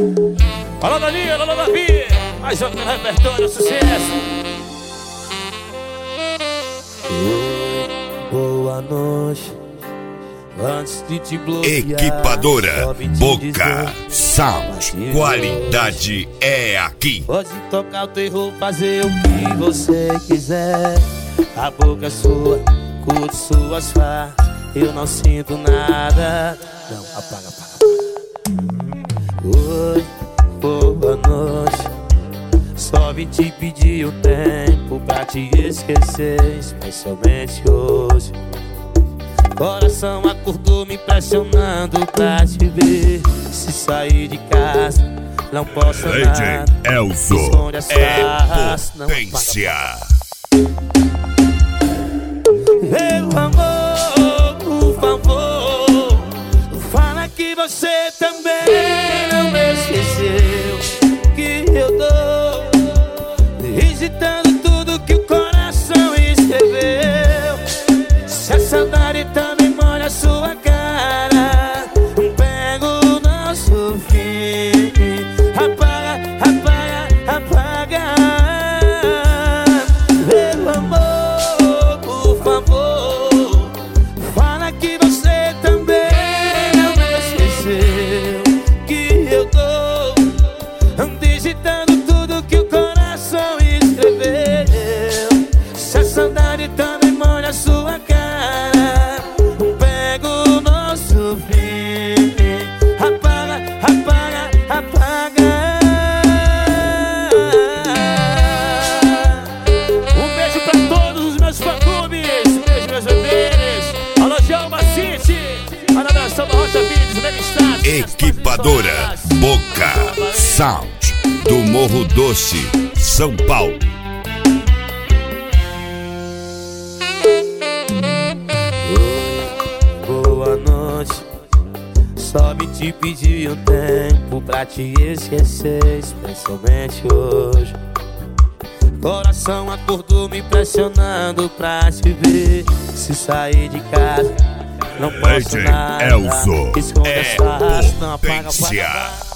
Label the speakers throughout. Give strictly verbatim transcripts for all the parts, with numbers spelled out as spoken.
Speaker 1: Alô, Danilo, alô, Davi. Mais um no repertório, sucesso.
Speaker 2: Boa noite. Antes de te bloquear,
Speaker 3: Equipadora Boca Sound. Qualidade é aqui.
Speaker 2: Pode tocar o terror, fazer o que você quiser. A boca é sua, curte suas farras. Eu não sinto nada. Não, apaga, apaga, apaga. Oi, boa noite. Só vim te pedir um tempo pra te esquecer, especialmente hoje. Coração acordou me pressionando pra te ver. Se sair de casa, não posso
Speaker 3: D J
Speaker 2: nada.
Speaker 3: Elzo
Speaker 2: Esconde as farras,
Speaker 3: é
Speaker 2: não
Speaker 3: potência.
Speaker 2: Meu amor, por favor, fala que você também não me esqueceu. Que eu tô digitando tudo que o coração escreveu. Se a saudade também molha a sua cara, pega o nosso fim. Apaga, apaga, apaga. Meu amor, por favor, fala que você também não me esqueceu. Que eu tô digitando tudo que o coração escreveu. Se a saudade também molha a sua cara, pega o nosso fim. Apaga, apaga, apaga.
Speaker 1: Um beijo pra todos os meus fã-clubes. Um beijo, meus bebês. Alô, Jalma City. Alô, Nação da Rocha Vídeos, Memestados.
Speaker 3: Equipadora Boca Sound do Morro Doce, São Paulo.
Speaker 2: Boa noite. Só me te pedir um tempo pra te esquecer, especialmente hoje. Coração acordou me pressionando pra te ver. Se sair de casa, não posso
Speaker 3: D J
Speaker 2: nada.
Speaker 3: Elzo
Speaker 2: Esconde
Speaker 3: é
Speaker 2: as farras, não apaga,
Speaker 3: potência.
Speaker 2: apaga.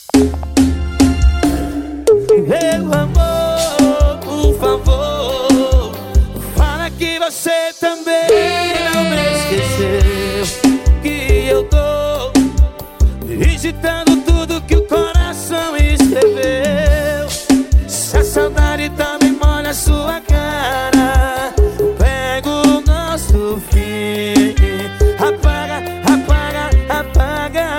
Speaker 2: Meu amor, por favor, fala que você também não me esqueceu. Que eu tô digitando tudo que o coração escreveu. Se a saudade também molha a sua cara, pega o nosso fim. Apaga, apaga, apaga.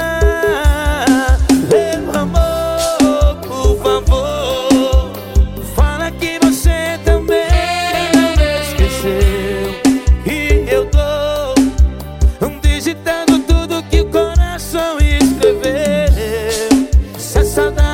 Speaker 2: Meu amor, por favor, fala que você também não me esqueceu. Que eu tô digitando tudo que o coração escreveu. Se a saudade